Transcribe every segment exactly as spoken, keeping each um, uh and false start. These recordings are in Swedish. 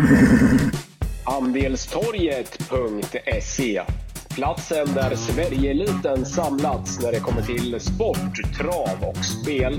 Andelstorget punkt se. Platsen där Sverigeeliten samlats när det kommer till sport, trav och spel.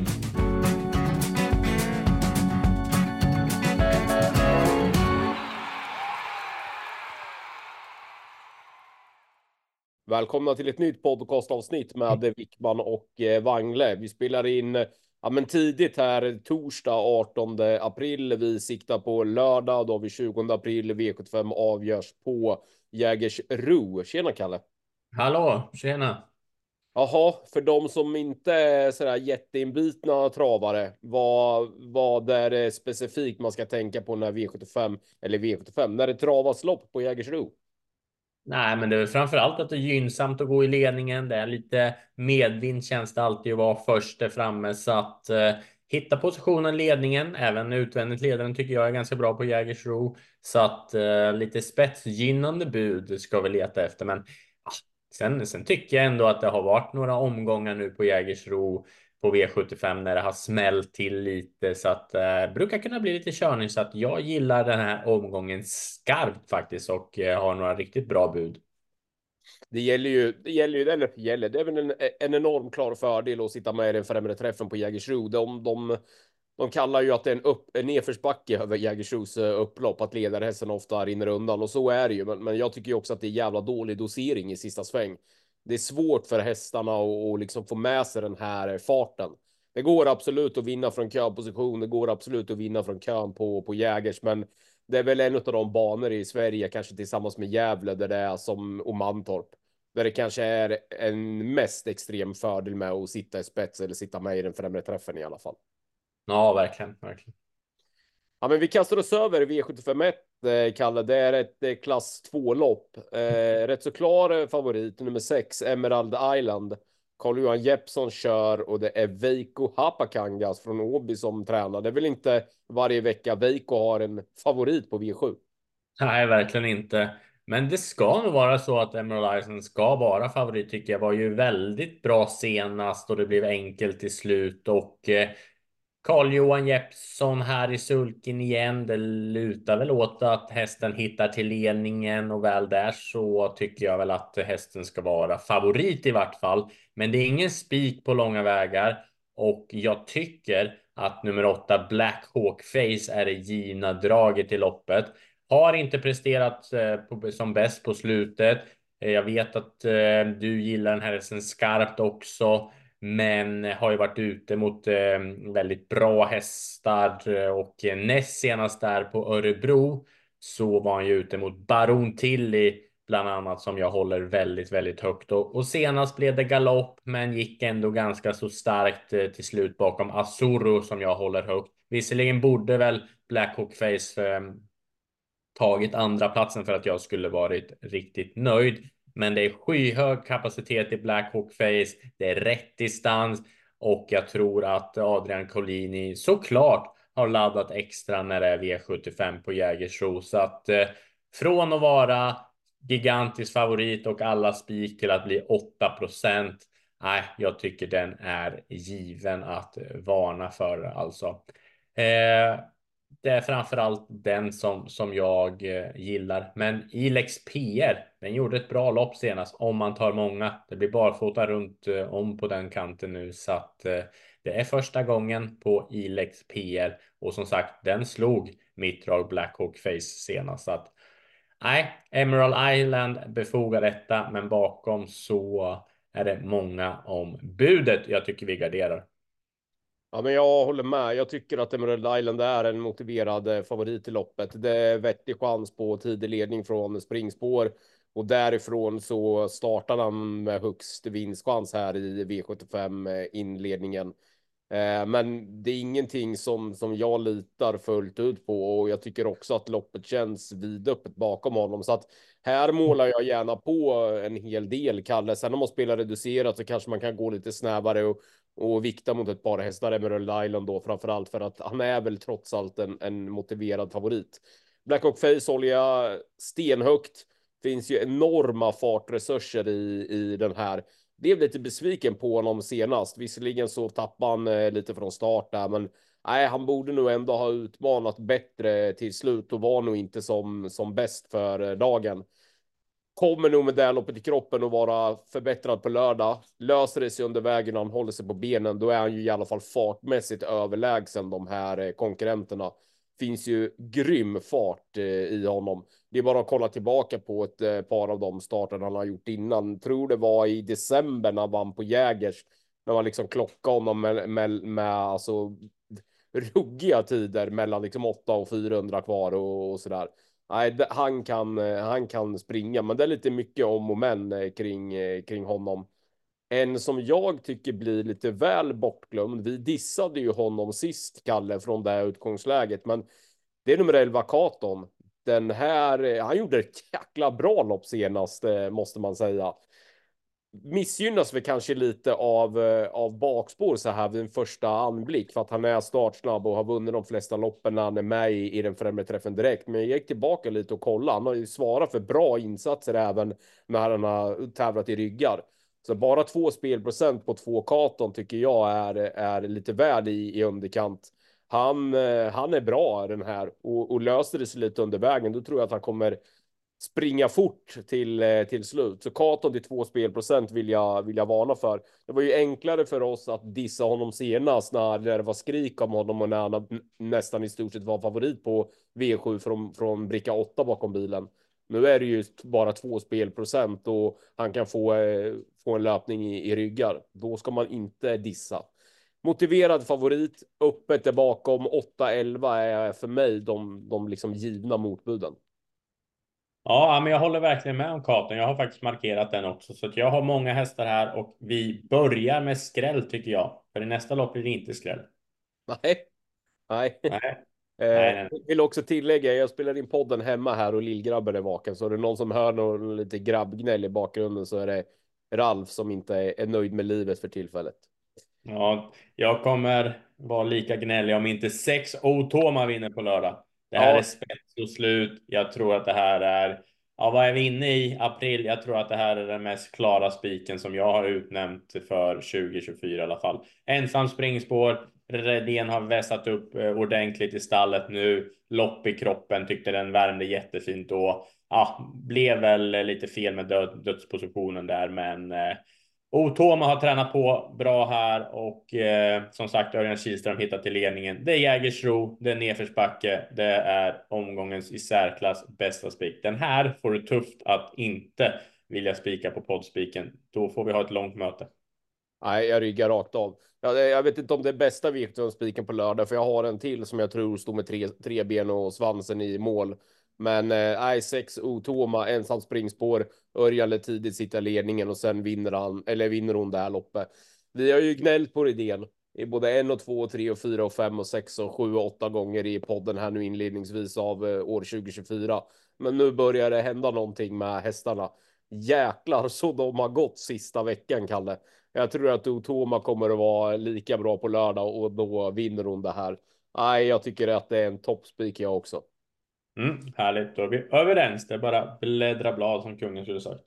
Välkomna till ett nytt podcastavsnitt med Wickman och Wangle. Vi spelar in ja, men tidigt här, torsdag artonde april. Vi siktar på lördag, då har vi tjugonde april. V sjuttiofem avgörs på Jägersro. Tjena Kalle. Hallå, tjena. Jaha, för de som inte är sådär jätteinbitna travare, vad, vad är det specifikt man ska tänka på när V sjuttiofem, eller V sjuttiofem, när det travas lopp på Jägersro? Nej, men det är framför allt att det är gynnsamt att gå i ledningen. Det är lite medvind, känns det alltid att vara först där framme. Så att eh, hitta positionen, ledningen, även utvändigt ledaren tycker jag är ganska bra på Jägersro. Så att eh, lite spetsgynnande bud ska vi leta efter. Men ah, sen, sen tycker jag ändå att det har varit några omgångar nu på Jägersro på V sjuttiofem när det har smällt till lite, så att det eh, brukar kunna bli lite körning, så att jag gillar den här omgången skarpt faktiskt och eh, har några riktigt bra bud. Det gäller ju, det gäller ju, eller gäller, det är väl en, en enorm klar fördel att sitta med i den främre träffen på Jägersro. De, de, de kallar ju att det är en, upp, en nedförsbacke över Jägersros upplopp, att ledarhästen ofta rinner undan, och så är det ju. Men, men jag tycker ju också att det är jävla dålig dosering i sista sväng. Det är svårt för hästarna att, att liksom få med sig den här farten. Det går absolut att vinna från köposition, det går absolut att vinna från kön på, på Jägers, men det är väl en av de banor i Sverige, kanske tillsammans med Gävle, där det är som och Mantorp, där det kanske är en mest extrem fördel med att sitta i spets eller sitta med i den främre träffen i alla fall. Ja, verkligen, verkligen. Ja, men vi kastar oss över V sjuttiofem ett, eh, Kalle. Det är ett eh, klass två-lopp. Eh, rätt så klar favorit, nummer sex, Emerald Island. Carl-Johan Jeppsson kör, och det är Veikko Hapakangas från Åby som tränar. Det är väl inte varje vecka Veikko har en favorit på V sju? Nej, verkligen inte. Men det ska nog vara så att Emerald Island ska vara favorit, tycker jag. Var ju väldigt bra senast och det blev enkelt till slut. Och eh, Carl-Johan Jeppsson här i sulken igen. Det lutar väl åt att hästen hittar till ledningen, och väl där så tycker jag väl att hästen ska vara favorit i vart fall. Men det är ingen spik på långa vägar, och jag tycker att nummer åtta Black Hawk Face är det givna draget i loppet. Har inte presterat eh, på, som bäst på slutet. Eh, jag vet att eh, du gillar den här hästen skarpt också, men har ju varit ute mot eh, väldigt bra hästar, och eh, näst senast där på Örebro så var han ju ute mot Baron Tilly bland annat, som jag håller väldigt, väldigt högt, och, och senast blev det galopp, men gick ändå ganska så starkt eh, till slut bakom Azuro som jag håller högt. Visserligen borde väl Black Hawk Face eh, tagit andra platsen för att jag skulle varit riktigt nöjd. Men det är skyhög kapacitet i Black Hawk Face. Det är rätt distans, och jag tror att Adrian Collini såklart har laddat extra när det är V sjuttiofem på Jägersro. Så att eh, från att vara gigantisk favorit och alla spik till att bli åtta procent. Nej, jag tycker den är given att varna för alltså. Eh, det är framförallt den som, som jag eh, gillar. Men Ilex P R, den gjorde ett bra lopp senast om man tar många. Det blir barfota runt eh, om på den kanten nu. Så att eh, det är första gången på Ilex P R. Och som sagt, den slog mitt drag Black Hawk Face senast. Så att, nej, Emerald Island befogar detta. Men bakom så är det många om budet. Jag tycker vi garderar. Ja, men jag håller med. Jag tycker att Emerald Island är en motiverad eh, favorit i loppet. Det är vettig chans på tidig ledning från springspår, och därifrån så startar han med högst vinstchans här i V sjuttiofem eh, inledningen. Eh, Men det är ingenting som, som jag litar fullt ut på, och jag tycker också att loppet känns vidöppet bakom honom. Så att här målar jag gärna på en hel del, Kalle. Sen om man spelar reducerat så kanske man kan gå lite snävare och och vikta mot ett par hästar, Emerald Island då, framförallt för att han är väl trots allt en, en motiverad favorit. Black Hawk Face håller jag stenhögt. Finns ju enorma fartresurser i, i den här. Blev lite besviken på honom senast. Visserligen så tappade han eh, lite från start där, men nej, han borde nog ändå ha utmanat bättre till slut och var nog inte som, som bäst för eh, dagen. Kommer nog med det loppet i kroppen och vara förbättrad på lördag. Löser det sig under vägen och han håller sig på benen, då är han ju i alla fall fartmässigt överlägsen de här eh, konkurrenterna. Finns ju grym fart eh, i honom. Det är bara att kolla tillbaka på ett eh, par av de starterna han har gjort innan. Tror det var i december när han vann på Jägers. När man liksom klockade honom med, med, med alltså ruggiga tider mellan liksom åtta och fyrahundra kvar och, och sådär. Nej, han kan, han kan springa, men det är lite mycket om och men kring, kring honom. En som jag tycker blir lite väl bortglömd. Vi dissade ju honom sist, Kalle, från det här utgångsläget, men det är nummer elva Katon. Den här, han gjorde ett jäkla bra lopp senast, måste man säga. Missgynnas vi kanske lite av, av bakspår så här vid en första anblick för att han är startsnabb och har vunnit de flesta loppen när han är med i, i den främre träffen direkt. Men jag gick tillbaka lite och kollade. Han har ju svarat för bra insatser även när han har tävlat i ryggar. Så bara två spelprocent på två Katon tycker jag är, är lite väl i, i underkant. Han, han är bra den här och, och löser det sig lite under vägen. Då tror jag att han kommer springa fort till, till slut. Så Katon till två spelprocent vill jag, vill jag varna för. Det var ju enklare för oss att dissa honom senast när det var skrik om honom och när han nästan i stort sett var favorit på V sju från, från bricka åtta bakom bilen. Nu är det ju bara två spelprocent och han kan få, få en löpning i, i ryggar. Då ska man inte dissa. Motiverad favorit, öppet är bakom, åtta elva är för mig de, de liksom givna motbuden. Ja, men jag håller verkligen med om Katon. Jag har faktiskt markerat den också. Så att jag har många hästar här och vi börjar med skräll tycker jag. För i nästa lopp blir det inte skräll. Nej, nej. Nej, Eh, nej, nej. vill också tillägga, jag spelar in podden hemma här och lillgrabben är vaken. Så är det någon som hör någon lite grabbgnäll i bakgrunden så är det Ralf som inte är, är nöjd med livet för tillfället. Ja, jag kommer vara lika gnällig om inte sex Otoma vinner på lördag. Det här Ja, är spets och slut. Jag tror att det här är, ja, vad är vi inne i? April. Jag tror att det här är den mest klara spiken som jag har utnämnt för tjugo tjugofyra i alla fall. Ensam springspår. Redén har vässat upp eh, ordentligt i stallet nu. Lopp i kroppen, tyckte den värmde jättefint då. Ja, blev väl lite fel med död, dödspositionen där, men eh, Otoma har tränat på bra här och eh, som sagt Örjan Kihlström hittat till ledningen. Det är Jägersro, det är nedförsbacke, det är omgångens i särklass bästa spik. Den här får du tufft att inte vilja spika på poddspiken. Då får vi ha ett långt möte. nej, jag ryggar rakt av. Jag, jag vet inte om det är bästa Virtuon-spiken på lördag, för jag har en till som jag tror står med tre, tre ben och svansen i mål. Men nej, eh, sex Otoma, ensam springspår, Örjan tidigt sitta ledningen och sen vinner han, eller vinner hon det här loppet. Vi har ju gnällt på idén i både en och två och tre och fyra och fem och sex och sju och åtta gånger i podden här nu inledningsvis av eh, år tjugo tjugofyra. Men nu börjar det hända någonting med hästarna. Jäklar så de har gått sista veckan, Kalle. Jag tror att Otoma kommer att vara lika bra på lördag och då vinner hon det här. Nej, jag tycker att det är en toppspik jag också. Mm, härligt, då är vi överens. Det är bara bläddra blad som kungen skulle sagt.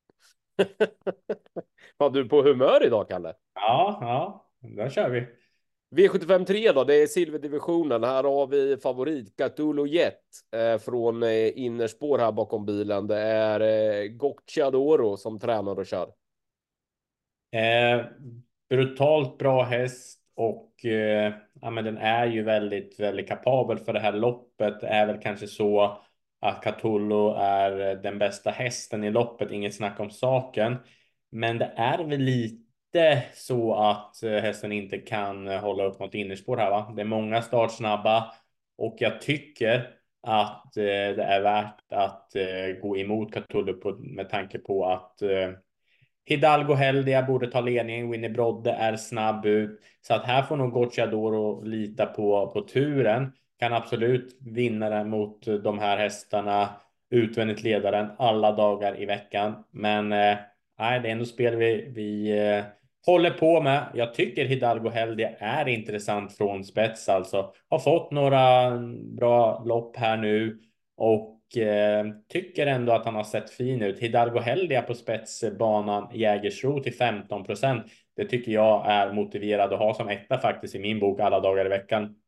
Var du på humör idag, Kalle? Ja, ja, där kör vi. V sjuttiofem tre då, det är silverdivisionen. Här har vi favorit Catulo Jet eh, från eh, innerspår här bakom bilen. Det är eh, Gocciadoro som tränar och kör. Eh, brutalt bra häst och eh, ja, men den är ju väldigt, väldigt kapabel för det här loppet. Det är väl kanske så att Catullo är den bästa hästen i loppet, inget snack om saken. Men det är väl lite så att eh, hästen inte kan eh, hålla upp något innerspår här, va? Det är många startsnabba och jag tycker att eh, det är värt att eh, gå emot Catullo på, med tanke på att eh, Hidalgo Heldia borde ta ledningen. Winnie Brodde är snabb ut. Så att här får nog Gocciadoro lita på, på turen. Kan absolut vinna den mot de här hästarna. Utvändigt ledaren alla dagar i veckan. Men eh, nej, det är ändå spel vi, vi eh, håller på med. Jag tycker Hidalgo Heldia är intressant från spets alltså. Har fått några bra lopp här nu. Och Eh, tycker ändå att han har sett fin ut. Hidalgo Heldia på spetsbanan Jägersro till femton procent. Det tycker jag är motiverad att ha som etta faktiskt i min bok alla dagar i veckan.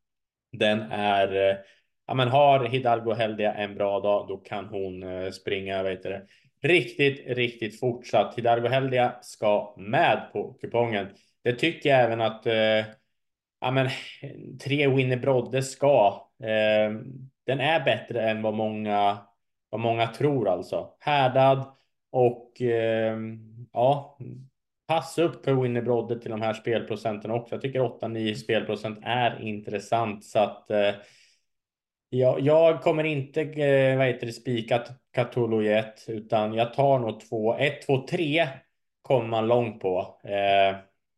Den är, eh, ja men har Hidalgo Heldia en bra dag, då kan hon eh, springa, vet du det, riktigt, riktigt fortsatt. Hidalgo Heldia ska med på kupongen. Det tycker jag även att, eh, ja men tre Winner Brodde ska. Eh, den är bättre än vad många, vad många tror alltså. Härdad och eh, ja, passa upp för Winner Brodde till de här spelprocenten också. Jag tycker åtta nio spelprocent är intressant, så att eh, jag, jag kommer inte eh, vad heter det, spika Katolojet, utan jag tar nog två, ett, två, tre kommer man långt på. Eh,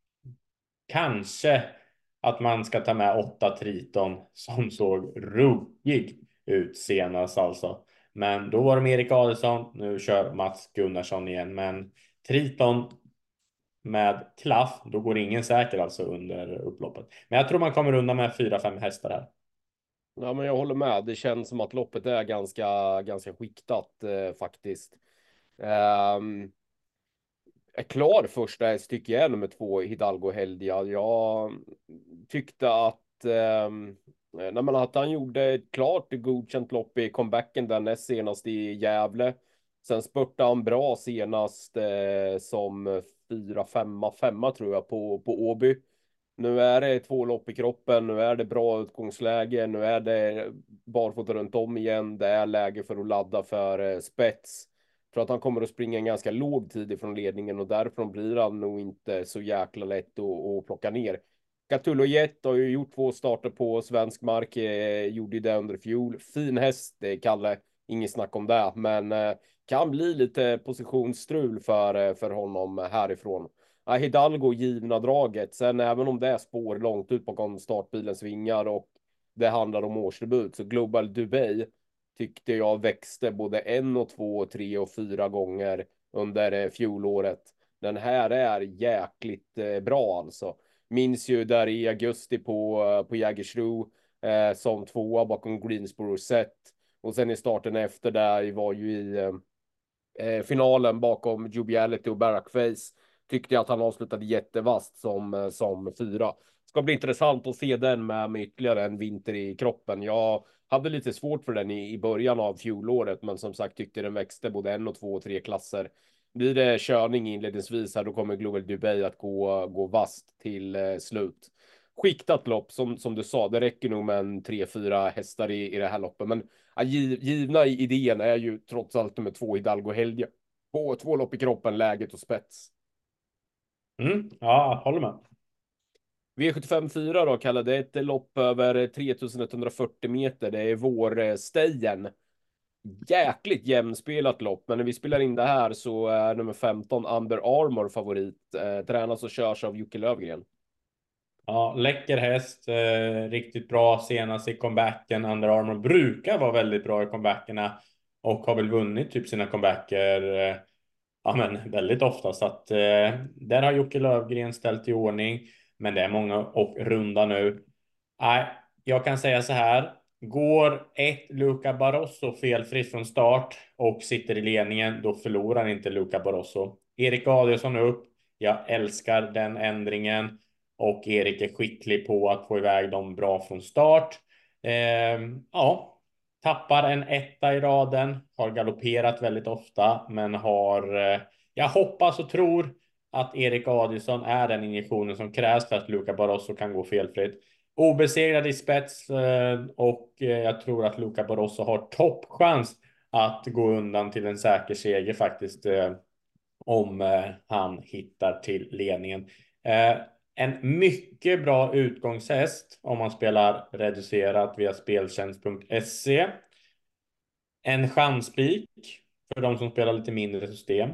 Kanske att man ska ta med åtta Triton som såg ruggig ut senast alltså. Men då var det med Erik Adelsson. Nu kör Mats Gunnarsson igen. Men Triton med klaff, då går ingen säker alltså under upploppet. Men jag tror man kommer undan med fyra fem hästar här. Ja, men jag håller med. Det känns som att loppet är ganska, ganska skiktat eh, faktiskt. Um, är klar första häst tycker jag är nummer två, Hidalgo Heldia. Jag tyckte att, um, nej, men att han gjorde ett klart godkänt lopp i comebacken där näst senast i Gävle. Sen spurtade han bra senast eh, som fyra, femma, femma tror jag på, på Åby. Nu är det två lopp i kroppen, nu är det bra utgångsläge, nu är det barfota runt om igen. Det är läge för att ladda för eh, spets. För att han kommer att springa en ganska låg tid ifrån ledningen och därifrån blir han nog inte så jäkla lätt att, att plocka ner. Catullo Jet har ju gjort två starter på svensk mark, eh, gjorde det under fjol. Fin häst, det är Kalle, inget snack om det, men eh, kan bli lite positionsstrul för, eh, för honom härifrån. Ja, Hidalgo givna draget. Sen även om det är spår långt ut bakom startbilens vingar och det handlar om årsdebut, så Global Dubai tyckte jag växte både en och två och tre och fyra gånger under eh, fjolåret. Den här är jäkligt eh, bra alltså. Minns ju där i augusti på, eh, på Jägersro eh, som tvåa bakom Greensboro Set. Och sen i starten efter där var ju i eh, eh, finalen bakom Jubiality och Barrackface. Tyckte jag att han avslutade jättevast som, eh, som fyra. Ska bli intressant att se den med, med ytterligare en vinter i kroppen. Jag hade lite svårt för den i, i början av fjolåret, men som sagt tyckte den växte både en och två och tre klasser. Blir det körning inledningsvis här, då kommer Global Dubai att gå, gå vast till eh, slut. Skiktat lopp, som, som du sa, det räcker nog med en tre, fyra hästar i, i det här loppet. Men ja, givna idén är ju trots allt nummer två Hidalgo Helge. På två lopp i kroppen, läget och spets. Mm, ja, håller med. V sjuttiofem fyra då, Kalle, det är ett lopp över tre tusen etthundrafyrtio meter. Det är vårstejen. Jäkligt jämnspelat lopp, men när vi spelar in det här så är nummer femton Under Armour favorit. Eh, tränas och körs av Jocke Lövgren. Ja, läcker häst, eh, riktigt bra senast i comebacken. Under Armour brukar vara väldigt bra i comebackerna och har väl vunnit typ sina comebacker eh, ja, men väldigt ofta. Så att eh, där har Jocke Lövgren ställt i ordning, men det är många och runda nu. Nej, jag kan säga så här. Går ett Luca Barroso felfritt från start och sitter i ledningen, då förlorar inte Luca Barroso. Erik Adielsson upp. Jag älskar den ändringen. Och Erik är skicklig på att få iväg dem bra från start. Eh, ja, tappar en etta i raden. Har galopperat väldigt ofta, men har... Eh, jag hoppas och tror att Erik Adielsson är den injektionen som krävs för att Luca Barroso kan gå felfritt. Obesegrad i spets eh, och eh, jag tror att Luca Barroso har toppchans att gå undan till en säker seger faktiskt, eh, om eh, han hittar till ledningen. Eh, en mycket bra utgångshäst om man spelar reducerat via speltjänst punkt se. En chanspik för de som spelar lite mindre system.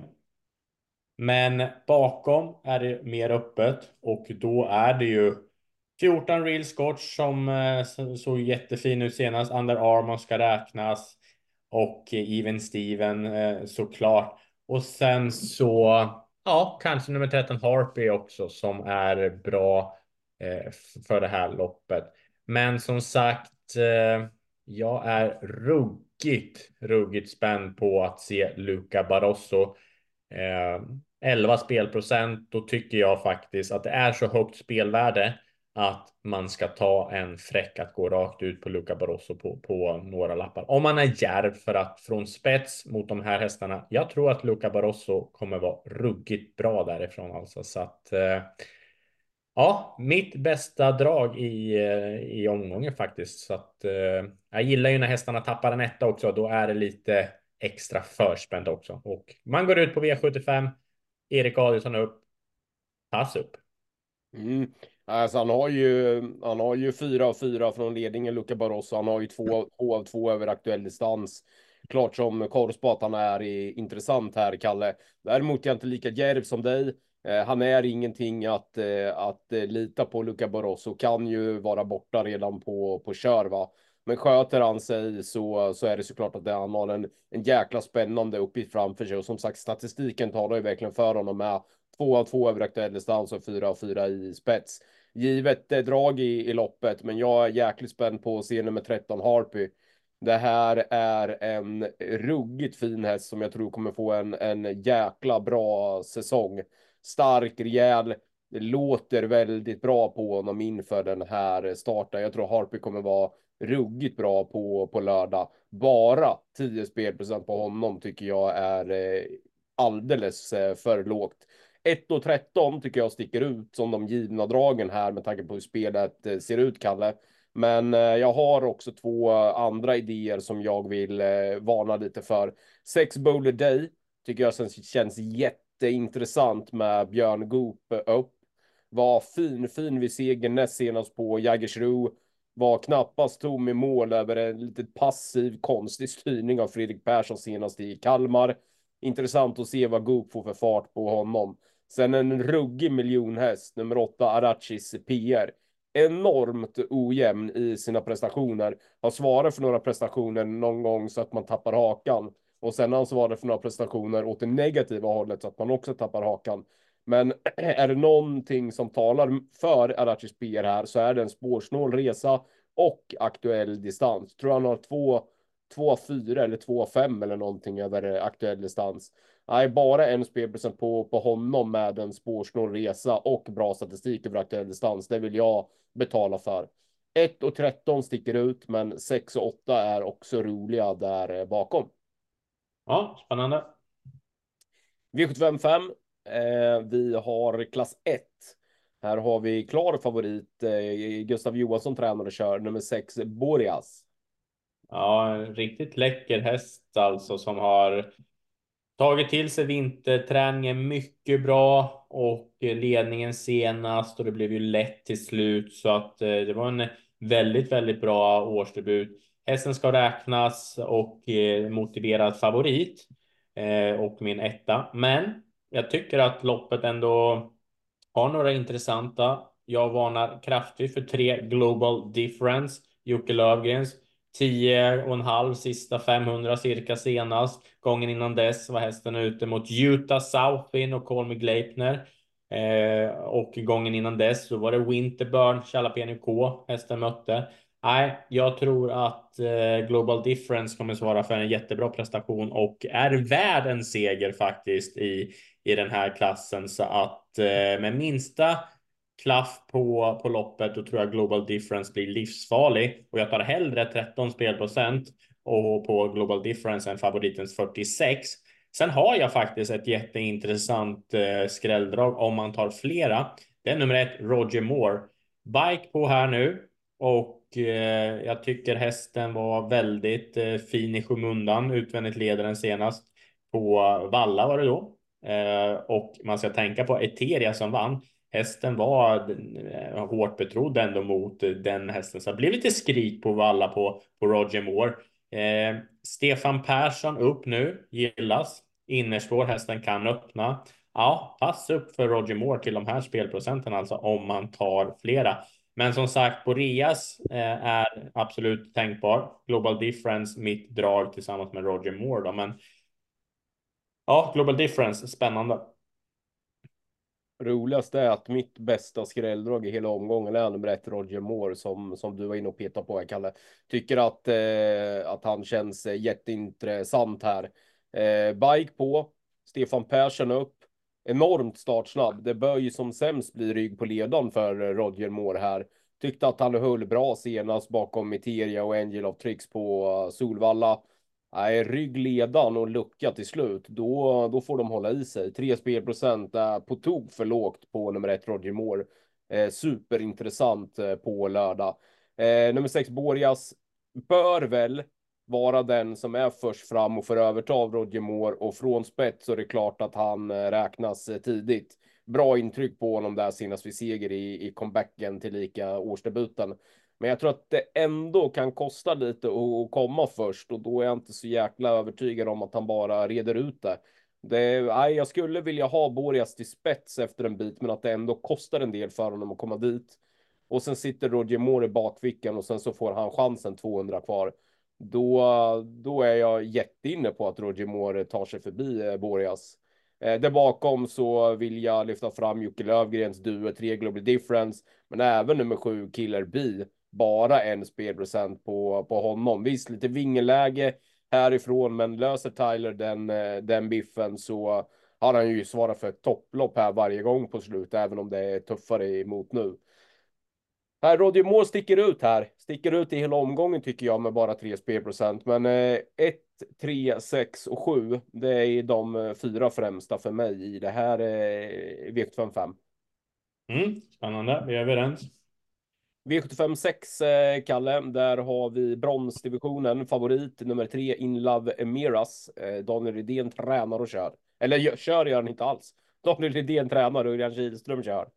Men bakom är det mer öppet och då är det ju fjorton Real Scotch som eh, såg jättefin ut senast. Under Armour ska räknas och Even Steven eh, såklart. Och sen så, ja, kanske nummer tretton Harpy också som är bra eh, för det här loppet. Men som sagt, eh, jag är ruggigt, ruggigt spänd på att se Luca Barroso. Eh, elva spelprocent, då tycker jag faktiskt att det är så högt spelvärde att man ska ta en fräck att gå rakt ut på Luca Barroso på, på några lappar. Om man är djärv, för att från spets mot de här hästarna, jag tror att Luca Barroso kommer vara ruggigt bra därifrån alltså. Så att eh, ja, mitt bästa drag i, eh, i omgången faktiskt. Så att eh, jag gillar ju när hästarna tappar en etta också. Då är det lite extra förspänt också. Och man går ut på V sjuttiofem. Erik Adielsson upp. Pass upp. Mm. Alltså han har ju, han har ju fyra av fyra från ledningen, Luca Barroso. Han har ju två, två av två över aktuell distans. Klart som korv på att han är i, intressant här, Kalle. Däremot är jag inte lika djärv som dig. Eh, han är ingenting att, eh, att eh, lita på. Luca Barroso kan ju vara borta redan på, på kör, va? Men sköter han sig så, så är det såklart att det, han har en, en jäkla spännande uppgift framför sig. Och som sagt, statistiken talar ju verkligen för honom med två av två över aktuell distans och fyra av fyra i spets. Givet det drag i, i loppet, men jag är jäkligt spänd på att se nummer tretton Harpy. Det här är en ruggigt fin häst som jag tror kommer få en, en jäkla bra säsong. Stark, rejäl, det låter väldigt bra på honom inför den här starten. Jag tror Harpy kommer vara ruggigt bra på, på lördag. Bara tio spelprocent på honom tycker jag är eh, alldeles eh, för lågt. ett och tretton tycker jag sticker ut som de givna dragen här med tanke på hur spelet eh, ser ut, Kalle. Men eh, jag har också två andra idéer som jag vill eh, varna lite för. Sex Bowler Day tycker jag sen känns jätteintressant med Björn Goop upp. Var fin, fin vid segern näst senast på Jägersro. Var knappast tom i mål över en lite passiv, konstig styrning av Fredrik Persson senast i Kalmar. Intressant att se vad Goop får för fart på honom. Sen en ruggig miljonhäst, nummer åtta Arachis P R. Enormt ojämn i sina prestationer. Har svarat för några prestationer någon gång så att man tappar hakan. Och sen har han svarat för några prestationer åt det negativa hållet så att man också tappar hakan. Men är det någonting som talar för Arachis P R här så är det en spårsnål resa och aktuell distans. Jag tror han har två, två fyra eller två fem eller någonting över aktuell distans. Nej, bara en spelprocent på, på honom med en spårsnål resa och bra statistik över aktuell distans. Det vill jag betala för. ett och tretton sticker ut, men sex och åtta är också roliga där bakom. Ja, spännande. V sjuttiofem fem. Eh, vi har klass ett. Här har vi klar favorit. Eh, Gustav Johansson tränar och kör nummer sex Boreas. Ja, en riktigt läcker häst alltså som har tagit till sig vinterträningen mycket bra och ledningen senast och det blev ju lätt till slut så att eh, det var en väldigt, väldigt bra årsdebut. Hästen ska räknas och eh, motiverad favorit eh, och min etta. Men jag tycker att loppet ändå har några intressanta. Jag varnar kraftigt för tre Global Difference. Jocke Lövgrens tio och en halv sista femhundra cirka senast. Gången innan dess var hästen ute mot Utah Southin och Call Me Gleipner. Eh, och gången innan dess så var det Winterburn, Jalapeno K hästen mötte. Nej, jag tror att eh, Global Difference kommer svara för en jättebra prestation och är värd en seger faktiskt i, i den här klassen. Så att eh, med minsta klaff på, på loppet då tror jag Global Difference blir livsfarlig. Och jag tar hellre tretton spelprocent och på Global Difference än favoritens fyrtiosex. Sen har jag faktiskt ett jätteintressant eh, skrälldrag om man tar flera. Det är nummer ett, Roger Moore. Bike på här nu. Och eh, jag tycker hästen var väldigt eh, fin i skymundan. Utvändigt ledaren senast. På Valla var det då. Eh, och man ska tänka på Eteria som vann. Hästen var eh, hårt betrodd ändå mot eh, den hästen. Så det blev lite skrik på Valla på, på Roger Moore. Eh, Stefan Persson upp nu. Gillas. Innerspår hästen kan öppna. Ja, pass upp för Roger Moore till de här spelprocenten alltså om man tar flera. Men som sagt, Boreas eh, är absolut tänkbar. Global Difference, mitt drag tillsammans med Roger Moore då. Men ja, Global Difference, spännande. Roligast är att mitt bästa skrälldrag i hela omgången är nummer ett Roger Moore som, som du var inne och petade på här, Kalle. Tycker att, eh, att han känns eh, jätteintressant här. Eh, bike på, Stefan Persson upp. enormt startsnabb. Det bör ju som sämst bli rygg på ledan för Roger Moore här. Tyckte att han höll bra senast bakom Eteria och Angel of Tricks på Solvalla. Nej, ryggledan och lucka till slut. Då, då får de hålla i sig. Tre spelprocent är på tok för lågt på nummer ett Roger Moore. Eh, superintressant eh, på lördag. Eh, nummer sex Borjas bör väl vara den som är först fram och får överta av Roger Moore, och från spets så är det klart att han eh, räknas eh, tidigt. Bra intryck på honom där senast vid seger i, i comebacken till lika årsdebuten. Men jag tror att det ändå kan kosta lite att komma först, och då är jag inte så jäkla övertygad om att han bara reder ut det. Det, nej, jag skulle vilja ha Borjas till spets efter en bit, men att det ändå kostar en del för honom att komma dit. Och sen sitter Roger Moore i bakfickan och sen så får han chansen tvåhundra kvar. Då, då är jag jätteinne på att Roger Moore tar sig förbi eh, Borjas. Eh, där bakom så vill jag lyfta fram Jocke Lövgrens duo tre Global Difference, men även nummer sju Killer B. Bara en spelprocent på, på honom. Visst, lite vingeläge härifrån, men löser Tyler den, eh, den biffen så har han ju svarat för ett topplopp här varje gång på slut, även om det är tuffare emot nu. Här, Roger Moore sticker ut här. Sticker ut i hela omgången tycker jag med bara tre spelprocent. Men eh, ett, tre, sex och sju, det är de eh, fyra främsta för mig i det här eh, V sjuttiofem. Mm, spännande, vi är överens. V sjuttiofem sex, eh, Kalle, där har vi bronsdivisionen. Favorit nummer tre, In Love Emiras. Eh, Daniel Rydén tränar och kör. Eller gör, kör gör han inte alls. Daniel Rydén tränar och Örjan Kihlström kör.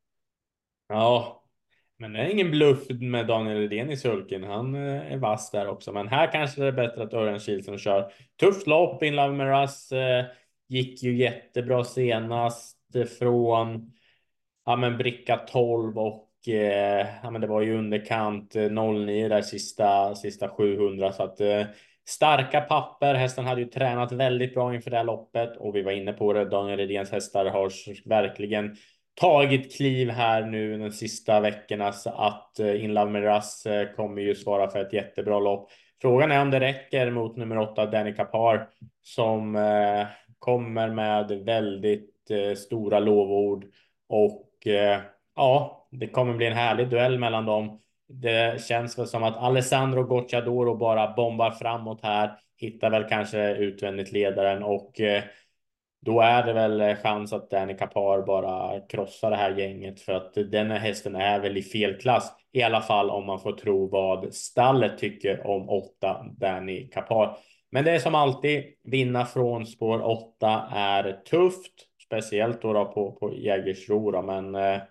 Ja, men det är ingen bluff med Daniel Redén i sulken. Han eh, är vass där också. Men här kanske det är bättre att Örjan Kihlström kör. Tufft lopp. In Love Miras eh, gick ju jättebra senast från ja, men bricka tolv och eh, ja, men det var ju underkant eh, noll nio där sista, sista sjuhundra. Så att eh, starka papper. Hästen hade ju tränat väldigt bra inför det här loppet och vi var inne på det. Daniel Redéns hästar har verkligen tagit kliv här nu de sista veckorna, så att eh, In Love Miras eh, kommer ju svara för ett jättebra lopp. Frågan är om det räcker mot nummer åtta Danny Kapar som eh, kommer med väldigt eh, stora lovord och eh, ja, det kommer bli en härlig duell mellan dem. Det känns väl som att Alessandro Gocciadoro bara bombar framåt här, hittar väl kanske utvändigt ledaren och eh, då är det väl chans att Danny Kapar bara krossar det här gänget, för att den här hästen är väl i fel klass. I alla fall om man får tro vad stallet tycker om åtta Danny Kapar. Men det är som alltid, vinna från spår åtta är tufft. Speciellt då, då på, på Jägersro då. Men eh,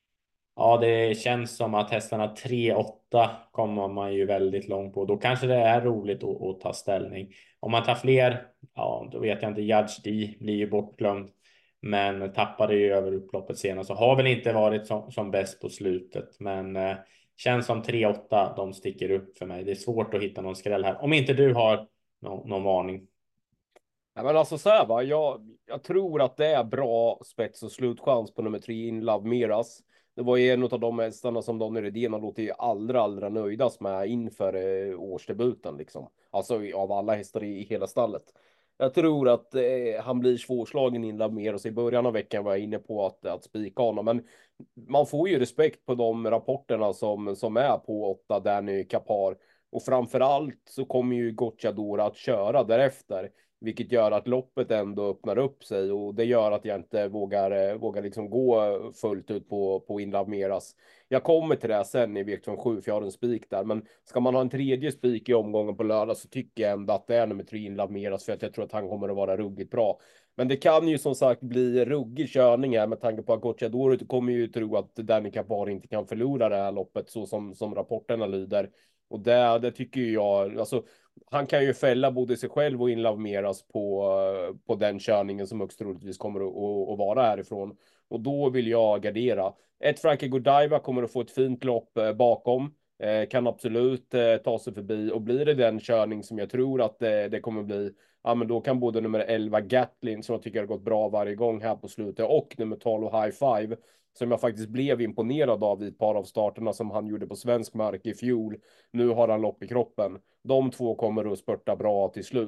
ja, det känns som att hästarna tre åtta kommer man ju väldigt långt på. Då kanske det är roligt att, att ta ställning. Om man tar fler, ja, då vet jag inte. Judge D blir ju bortglömd. Men tappade ju över upploppet senast. Så har väl inte varit som, som bäst på slutet. Men eh, känns som tre åtta, de sticker upp för mig. Det är svårt att hitta någon skräll här. Om inte du har någon, någon varning. Ja, men alltså så här va, jag, jag tror att det är bra spets och slutchans på nummer tre In Love Miras. Det var ju en av de hästarna som Daniel Redén har låtit allra, allra nöjdast med inför eh, årsdebuten liksom. Alltså av alla hästar i, i hela stallet. Jag tror att eh, han blir svårslagen In Love Miras. I början av veckan var jag inne på att, att spika honom, men man får ju respekt på de rapporterna som, som är på åtta Danny Kapar. Och framförallt så kommer ju Gocciadoro att köra därefter. Vilket gör att loppet ändå öppnar upp sig, och det gör att jag inte vågar, vågar liksom gå fullt ut på, på In Love Miras. Jag kommer till det sen i V sjuttiosju för jag har en spik där, men ska man ha en tredje spik i omgången på lördag så tycker jag ändå att det är nummer tre In Love Miras, för att jag tror att han kommer att vara ruggigt bra. Men det kan ju som sagt bli ruggig körning här med tanke på att Gocciadoro kommer ju tro att Danny Kapar inte kan förlora det här loppet så som, som rapporterna lyder. Och det, det tycker jag, alltså han kan ju fälla både sig själv och In Love Miras på, på den körningen som högst troligtvis kommer att, att, att vara härifrån. Och då vill jag gardera. Ett Frankie Godiva kommer att få ett fint lopp eh, bakom. Eh, kan absolut eh, ta sig förbi. Och blir det den körning som jag tror att det, det kommer bli, ja men då kan både nummer elva Gatlin, som jag tycker har gått bra varje gång här på slutet, och nummer tolv High Five, som jag faktiskt blev imponerad av i ett par av starterna som han gjorde på svensk mark i fjol. Nu har han lopp i kroppen. De två kommer att spurta bra till slut.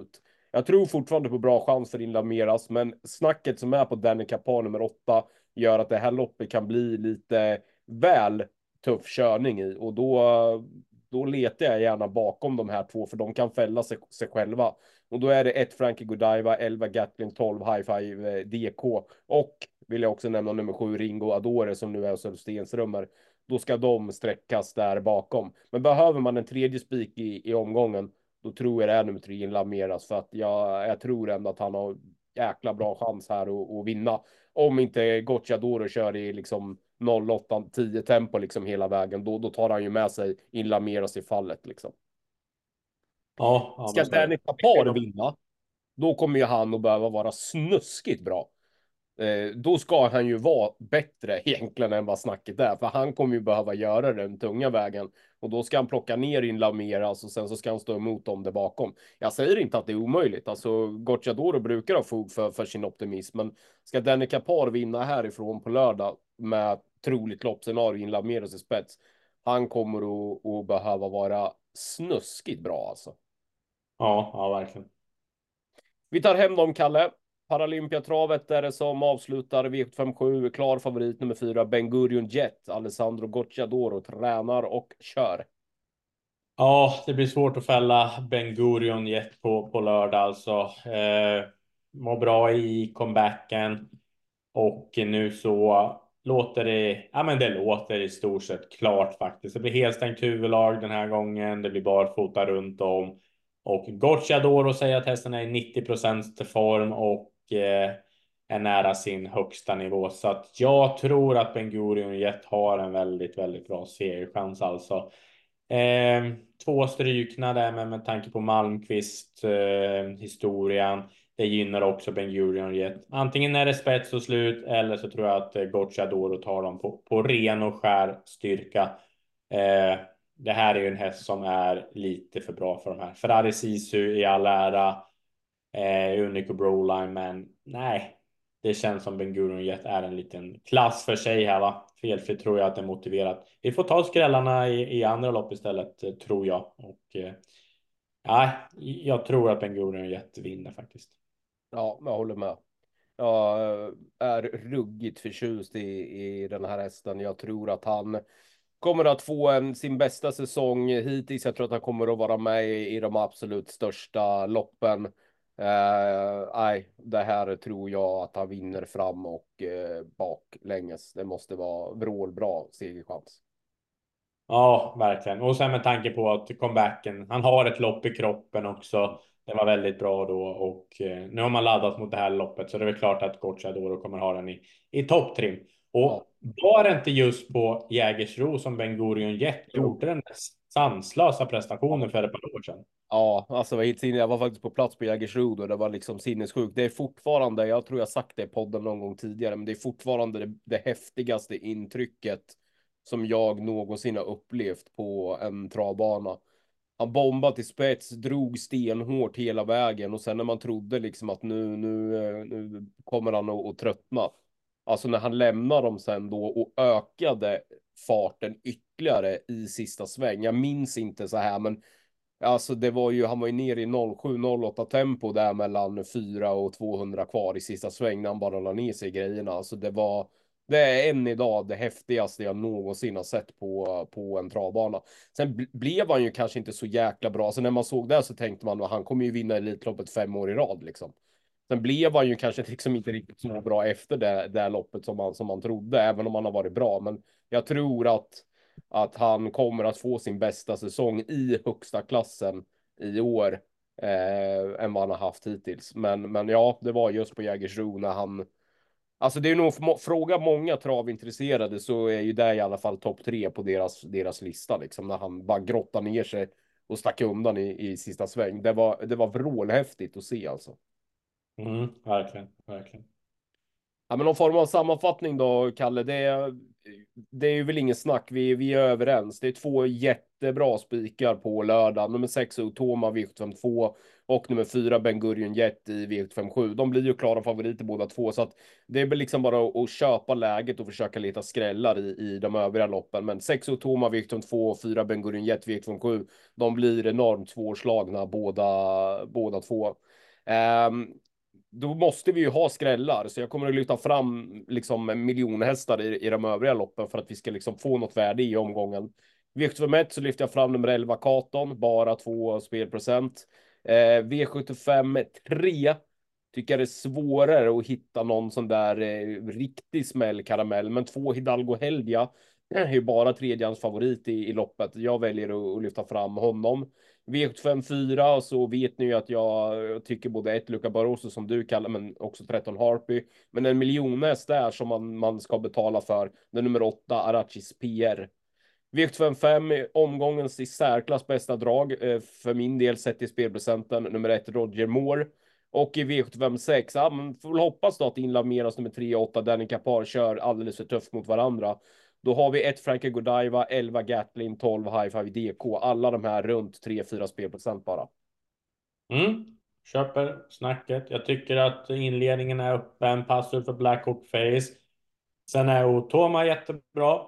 Jag tror fortfarande på bra chans för Inlameras, men snacket som är på Danica Par nummer åtta gör att det här loppet kan bli lite väl tuff körning i, och då, då letar jag gärna bakom de här två, för de kan fälla sig, sig själva. Och då är det ett Frankie Godiva, elva Gatlin, tolv High Five D K, och vill jag också nämna nummer sju Ringo Adore som nu är hos Ulf Stenströmer. Då ska de sträckas där bakom. Men behöver man en tredje spik i, i omgången, då tror jag det är nummer tre Lameras, för att jag, jag tror ändå att han har jäkla bra chans här att, att vinna. Om inte Gocciadoro kör i liksom noll åtta tio tempo liksom hela vägen, då, då tar han ju med sig Lameras i fallet liksom. Ja, ja, Ska Danny Papar vinna, då kommer ju han att behöva vara snuskigt bra. Eh, då ska han ju vara bättre egentligen än vad snacket är, för han kommer ju behöva göra den tunga vägen, och då ska han plocka ner in Lameras och sen så ska han stå emot dem där bakom. Jag säger inte att det är omöjligt, alltså Gocciadoro brukar ha fog för, för sin optimism, men ska Danica Par vinna härifrån på lördag med troligt loppscenario in Lameras i spets, han kommer att, att behöva vara snuskigt bra alltså. Ja, ja, verkligen. Vi tar hem dem, Kalle. Paralympiatravet är det som avslutar V sjuttiofem. Klar favorit nummer fyra, Ben Gurion Jet. Alessandro Gocciadoro tränar och kör. Ja, det blir svårt att fälla Ben Gurion Jet på, på lördag alltså. Eh, var bra i comebacken. Och nu så låter det, ja men det låter i stort sett klart faktiskt. Det blir helstängt huvudlag den här gången. Det blir barfota runt om. Och Gocciadoro säger att hästen är i nittio procent form och eh, är nära sin högsta nivå. Så att jag tror att Ben Gurion Jet har en väldigt, väldigt bra segerchans alltså. Eh, två strykna där med, med tanke på Malmqvist eh, historien. Det gynnar också Ben Gurion Jet. Antingen är det spets och slut, eller så tror jag att eh, Gocciadoro tar dem på, på ren och skär styrka. Eh, det här är ju en häst som är lite för bra för de här. Ferrari Sisu i all ära. Eh, Unico Broline, men nej. Det känns som Ben Gurion Jet är en liten klass för sig här, va? Felfritt tror jag att det är motiverat. Vi får ta skrällarna i, i andra lopp istället, eh, tror jag. Och eh, nej, jag tror att Ben Gurion Jet vinner faktiskt. Ja, jag håller med. Jag är ruggigt förtjust i, i den här hästen. Jag tror att han kommer att få en, sin bästa säsong hittills. Jag tror att han kommer att vara med i, i de absolut största loppen. Eh, nej, det här tror jag att han vinner fram och eh, baklänges. Det måste vara vrålbra segerchans. Ja, verkligen. Och sen med tanke på att comebacken, han har ett lopp i kroppen också. Det var väldigt bra då och eh, nu har man laddat mot det här loppet, så det är väl klart att Gocciadoro kommer ha den i, i topptrim. Och Ja. var det inte just på Jägersro som Ben Gurion Jet gjorde den sanslösa prestationen för ett par år sedan? Ja, alltså vad helt sinne. Jag var faktiskt på plats på Jägersro och det var liksom sinnessjukt. Det är fortfarande, jag tror jag sagt det i podden någon gång tidigare, men det är fortfarande det, det häftigaste intrycket som jag någonsin har upplevt på en travbana. Han bombade till spets, drog stenhårt hela vägen, och sen när man trodde liksom att nu, nu, eh, nu kommer han att, att tröttna. Alltså när han lämnar dem sen då och ökade farten ytterligare i sista sväng. Jag minns inte så här, men alltså det var ju, han var ju nere i noll sju noll åtta tempo där mellan fyra och tvåhundra kvar i sista sväng när han bara la ner sig i grejerna. Alltså det var, det är än idag det häftigaste jag någonsin har sett på, på en travbana. Sen ble, blev han ju kanske inte så jäkla bra. Så när man såg det så tänkte man att han kommer ju vinna Elitloppet fem år i rad liksom. Sen blev han ju kanske liksom inte riktigt så bra efter det, det loppet som man, som man trodde, även om han har varit bra. Men jag tror att att han kommer att få sin bästa säsong i högsta klassen i år eh, än vad han har haft hittills. Men, men ja, det var just på Jägersro när han, alltså det är nog, fråga många travintresserade så är ju det i alla fall topp tre på deras, deras lista liksom, när han bara grottar ner sig och stack undan i, i sista sväng. Det var, det var vrålhäftigt att se alltså. Mm, verkligen, verkligen. Ja, men någon form av sammanfattning då, Kalle. Det är, det är ju väl ingen snack. Vi, vi är överens. Det är två jättebra spikar på lördag. Nummer sex Otoma V sjuttiofem och nummer fyra Ben Gurion Jet i V sjuttiofem. De blir ju klara favoriter båda två. Så att det är väl liksom bara att, att köpa läget och försöka leta skrällar i, i de övriga loppen. Men sex Otoma V sjuttiofem och fyra Ben Gurion Jet V sjuttiofem. De blir enormt svårslagna båda, båda två. Um, då måste vi ju ha skrällar, så jag kommer att lyfta fram liksom miljonhästar i, i de övriga loppen för att vi ska liksom få något värde i omgången. V sjuttiofem så lyfter jag fram nummer elva Katon, bara två spelprocent. Eh, V sjuttiofem tre tycker jag det är svårare att hitta någon sån där eh, riktig smällkaramell, men två Hidalgo Heldia är ju bara tredjans favorit i, i loppet. Jag väljer att, att lyfta fram honom. V sjuttiofem fyra, så vet ni ju att jag tycker både ett Luca Barroso som du kallar, men också tretton Harpy. Men en miljonhäst där som man, man ska betala för, den nummer åtta Arachis P R. V sjuttiofem fem, omgångens i särklass bästa drag eh, för min del sett i spelprocenten, nummer ett Roger Moore. Och i V sjuttiofem sex, ja, man får väl hoppas då att Inla Meras nummer tre och åtta Danny Kapar kör alldeles för tufft mot varandra. Då har vi ett Frankie Godiva, elva Gatlin, tolv High Five D K. Alla de här runt tre fyra spelprocent bara. Mm. Köper snacket. Jag tycker att inledningen är öppen. Passar för Black Hawk Face. Sen är Otoma jättebra.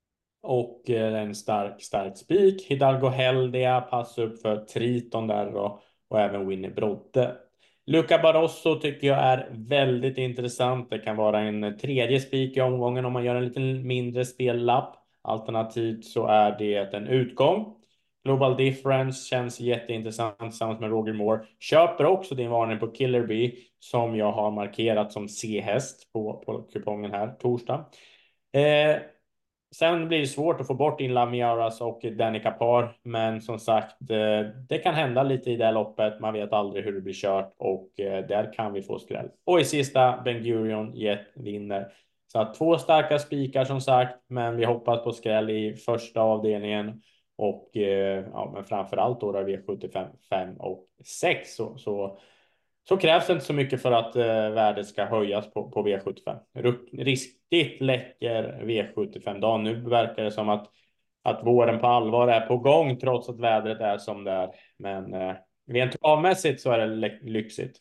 Och en stark, stark spik. Hidalgo Heldia passar upp för Triton där då. Och även Winnie Brodde. Luca Barroso tycker jag är väldigt intressant. Det kan vara en tredje spik i omgången om man gör en lite mindre spellapp. Alternativt så är det en utgång. Global Difference känns jätteintressant tillsammans med Roger Moore. Köper också din varning på Killer Bee som jag har markerat som C-häst på, på kupongen här torsdag. Eh, Sen blir det svårt att få bort in Lamiaras och Danny Kapar. Men som sagt, det kan hända lite i det här loppet. Man vet aldrig hur det blir kört. Och där kan vi få skräll. Och i sista, Ben Gurion Jet vinner. Så att två starka spikar som sagt. Men vi hoppas på skräll i första avdelningen. Och ja, men framförallt då V sjuttiofem fem och sex. Så, så Så krävs det inte så mycket för att eh, värdet ska höjas på, på V sjuttiofem. Riktigt läcker V sjuttiofem-dag. Nu verkar det som att, att våren på allvar är på gång trots att vädret är som det är. Men eh, rent avmässigt så är det lyxigt.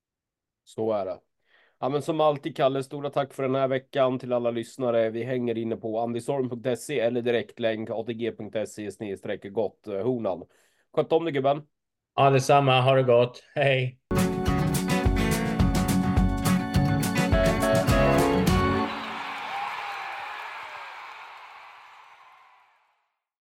Så är det. Ja, men som alltid, Kalle, stora tack för den här veckan till alla lyssnare. Vi hänger inne på andystorm punkt se eller direktlänk atg punkt se snedstreck gott honan. Sköt om det, gubben. Ja, detsamma. Ha det gott. Hej!